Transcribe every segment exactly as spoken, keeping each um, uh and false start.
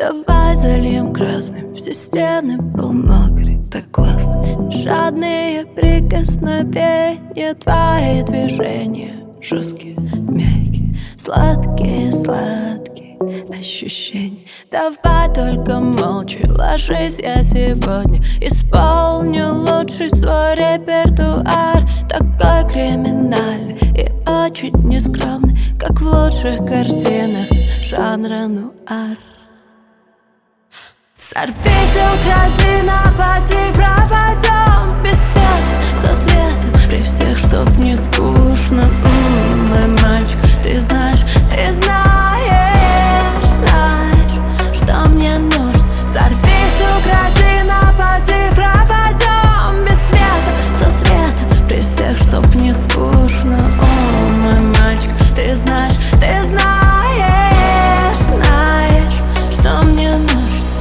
Давай зальем красным все стены, пол мокрый, так классно. Жадные прикосновения, твои движения жесткие, мягкие, сладкие, сладкие ощущения. Давай только молча ложись, я сегодня исполню лучший свой репертуар. Такой криминальный и очень нескромный, как в лучших картинах жанра нуар. Сорвись, укради, напади, пропадем без света, со светом, при всех, чтоб не скучно. М-м, мой мальчик, ты знаешь, ты знаешь, знаешь, что мне нужно. Сорвись, укради, напади, пропадем без света, со светом, при всех, чтоб не скучно. О, мой мальчик, ты знаешь, ты знаешь, знаешь, что мне нужно.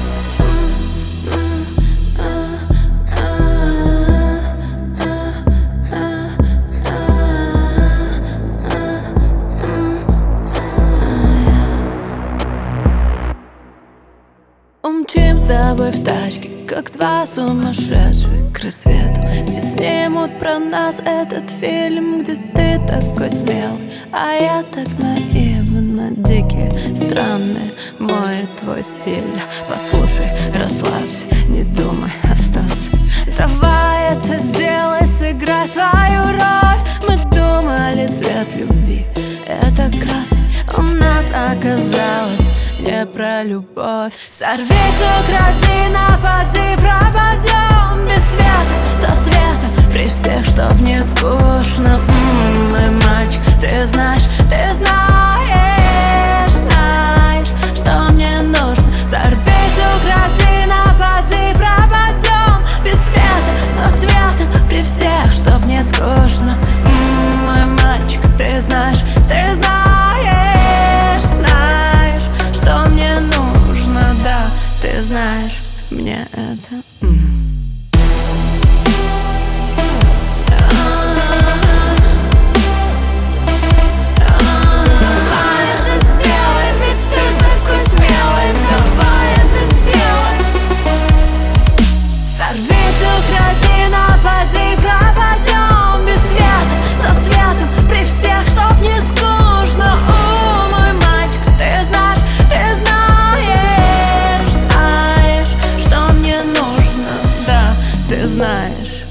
Умчим с тобой в тачке, как два сумасшедших, к рассвету, где снимут про нас этот фильм, где ты такой смелый, а я так наивна. Дикие, странные, мой и твой стиль. Послушай, расслабься, не думай остаться. Давай это сделай, сыграй свою роль. Мы думали, цвет любви — это красный, у нас оказалось не про любовь. Сорвись, укради, напади, пропадем без света, со светом, при всех, чтоб не скучно. М-м, мой мальчик, ты знаешь, ты знаешь, знаешь, что мне нужно. Сорвись, укради, напади, пропадем без света, со светом, при всех, чтоб не скучно. М-м, мой мальчик, ты знаешь, ты знаешь, знаешь, что мне нужно, да, ты знаешь, мне это м. Давай это сделай, ведь ты такой смелый. Давай это сделай. Сорвись, укради, напади, пропадем без света, со светом, при всех, чтоб не скучно. О, мой мальчик, ты знаешь, ты знаешь, знаешь, что мне нужно, да, ты знаешь.